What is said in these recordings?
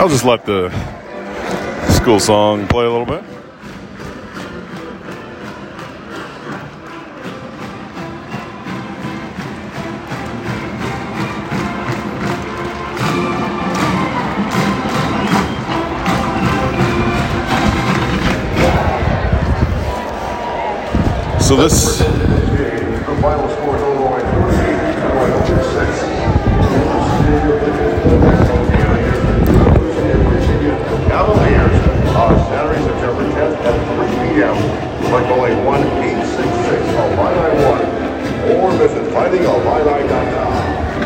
I'll just let the school song play a little bit. So this final score is Illinois 38, Illinois 6. Cavaliers on Saturday, September 10th at 3 p.m. Select only 1-866 Illini 1 or visit fightingillini.com.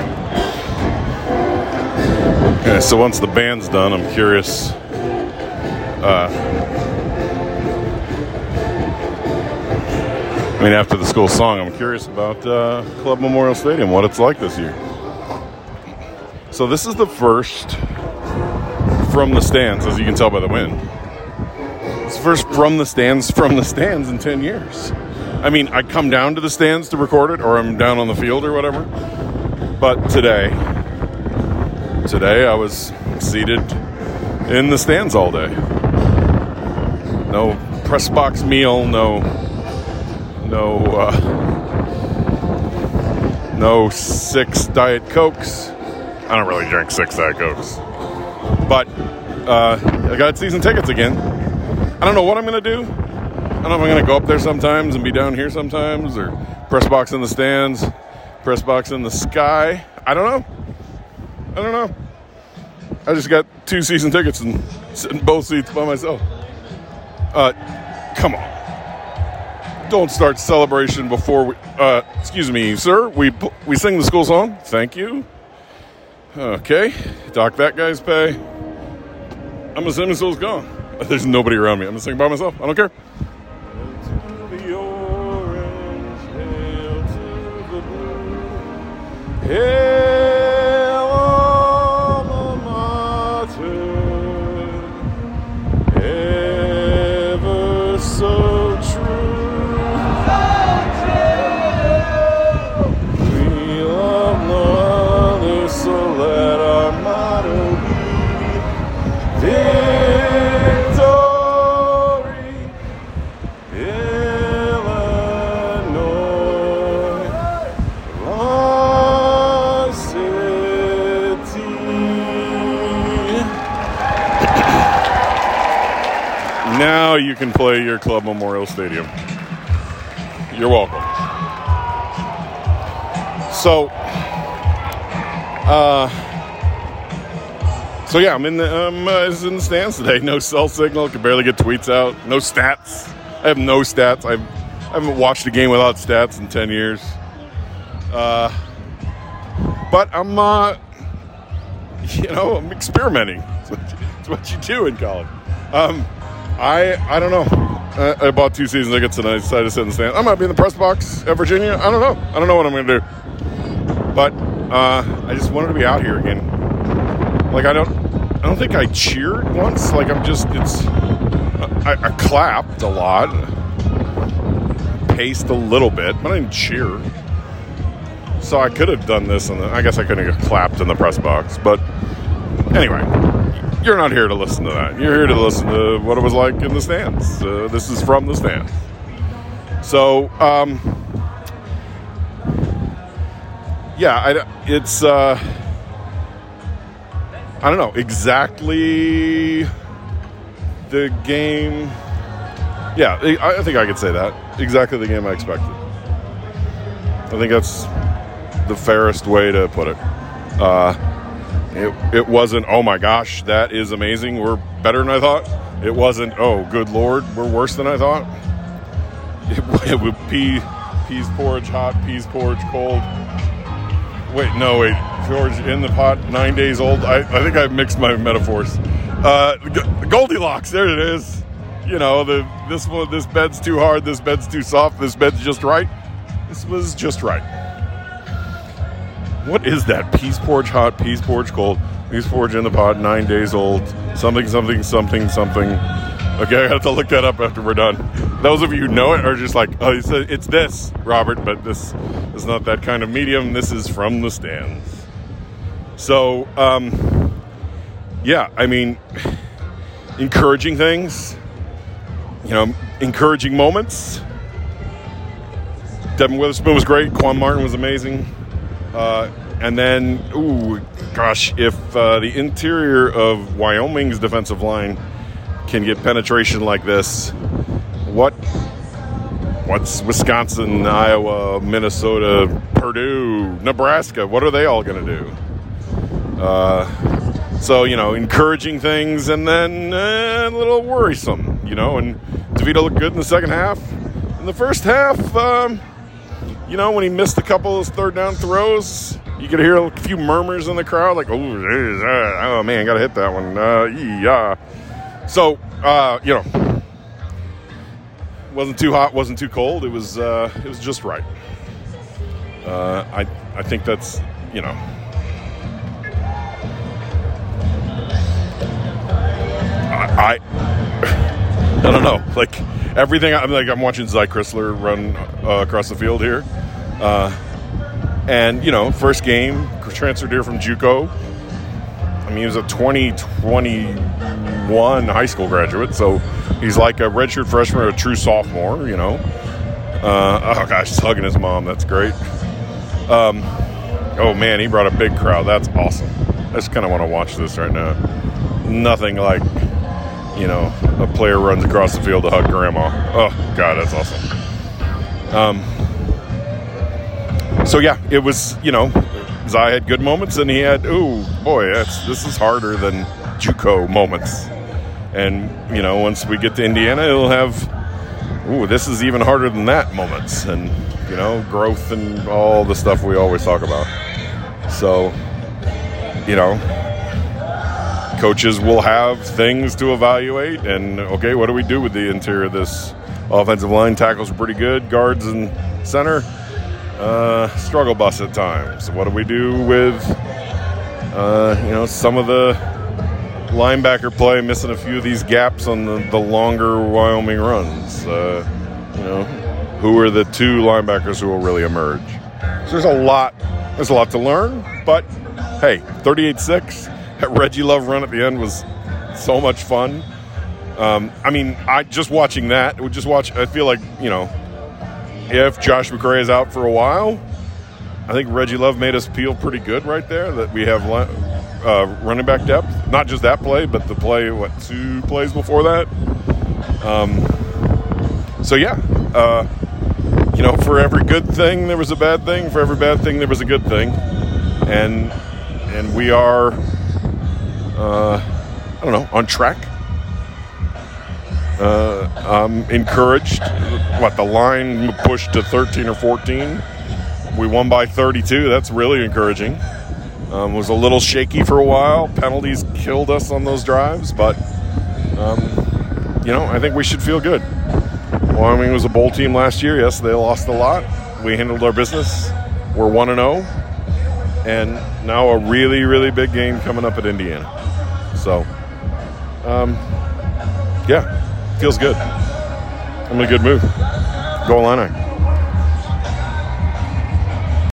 Okay, so once the band's done, I'm curious. After the school song, I'm curious about Club Memorial Stadium, what it's like this year. So this is the first from the stands, as you can tell by the wind. It's the first from the stands in 10 years. I come down to the stands to record it, or I'm down on the field or whatever. But today I was seated in the stands all day. No press box meal, no 6 Diet Cokes. I don't really drink 6 Diet Cokes. But I got season tickets again. I don't know what I'm going to do. I don't know if I'm going to go up there sometimes and be down here sometimes, or press box in the stands, press box in the sky. I don't know. I just got 2 season tickets and sit in both seats by myself. Come on. Don't start celebration before we... excuse me, sir. We sing the school song. Thank you. Okay. Dock that guy's pay. I'm going to sing until it's gone. There's nobody around me. I'm going to sing by myself. I don't care. Hail to the orange, hail to the blue. Hail alma mater. Ever so true. So let our motto be victory, Illinois, our city. Now you can play your Club Memorial Stadium. You're welcome. So yeah, I'm in the stands today. No cell signal. Can barely get tweets out. No stats. I have no stats. I haven't watched a game without stats in 10 years. But I'm experimenting. It's what you do in college. I don't know. I bought 2 season tickets and I decided to sit in the stands. I might be in the press box at Virginia. I don't know. I don't know what I'm going to do. But I just wanted to be out here again. I don't think I cheered once. I clapped a lot, paced a little bit, but I didn't cheer. So I could have done this, and I guess I couldn't have clapped in the press box. But anyway, you're not here to listen to that. You're here to listen to what it was like in the stands. This is from the stands. So, yeah, it's... I don't know exactly the game. Yeah, I think I could say that. Exactly the game I expected. I think that's the fairest way to put it. It wasn't, oh my gosh, that is amazing, we're better than I thought. It wasn't, oh good lord, we're worse than I thought. It would peas porridge hot, peas porridge cold. Wait, George in the pot, 9 days old. I think I mixed my metaphors. Goldilocks, there it is. This bed's too hard, this bed's too soft, this bed's just right. This was just right. What is that? Peas porridge hot, peas porridge cold, peas porridge in the pot, 9 days old, something. Okay, I have to look that up after we're done. Those of you who know it are just like, oh, it's this, Robert, but this is not that kind of medium. This is from the stands. So, yeah, I mean, encouraging things, encouraging moments. Devin Witherspoon was great. Quan Martin was amazing. And then, if the interior of Wyoming's defensive line can get penetration like this, what's Wisconsin, Iowa, Minnesota, Purdue, Nebraska, what are they all going to do? So, encouraging things and then a little worrisome, and DeVito looked good in the second half. In the first half, when he missed a couple of third down throws, you could hear a few murmurs in the crowd, like, oh man, got to hit that one. So, wasn't too hot, wasn't too cold. It was just right. I think that's, I don't know. Like everything, I'm watching Zy Chrysler run across the field here, and first game, transferred here from JUCO. I mean, he was a 2021 high school graduate, so he's like a redshirt freshman or a true sophomore. Oh gosh, he's hugging his mom. That's great. Oh man, he brought a big crowd. That's awesome. I just kind of want to watch this right now. Nothing like, a player runs across the field to hug grandma. Oh, God, that's awesome. So, yeah, it was, Zy had good moments, and he had, this is harder than JUCO moments. And, once we get to Indiana, he'll have, this is even harder than that moments. And, growth and all the stuff we always talk about. So, coaches will have things to evaluate, and okay, what do we do with the interior of this offensive line? Tackles are pretty good, guards and center struggle bus at times. What do we do with some of the linebacker play, missing a few of these gaps on the longer Wyoming runs? Who are the two linebackers who will really emerge? So there's a lot to learn, but hey, 38-6. That Reggie Love run at the end was so much fun. Just watching that, I feel like, if Josh McRae is out for a while, I think Reggie Love made us feel pretty good right there that we have running back depth. Not just that play, but the play, 2 plays before that. For every good thing, there was a bad thing. For every bad thing, there was a good thing. And we are... on track. I'm encouraged. The line pushed to 13 or 14. We won by 32. That's really encouraging. Was a little shaky for a while. Penalties killed us on those drives, but, I think we should feel good. Wyoming was a bowl team last year. Yes, they lost a lot. We handled our business. We're 1-0. And now a really, really big game coming up at Indiana. So, feels good. I'm in a good mood. Go Illini.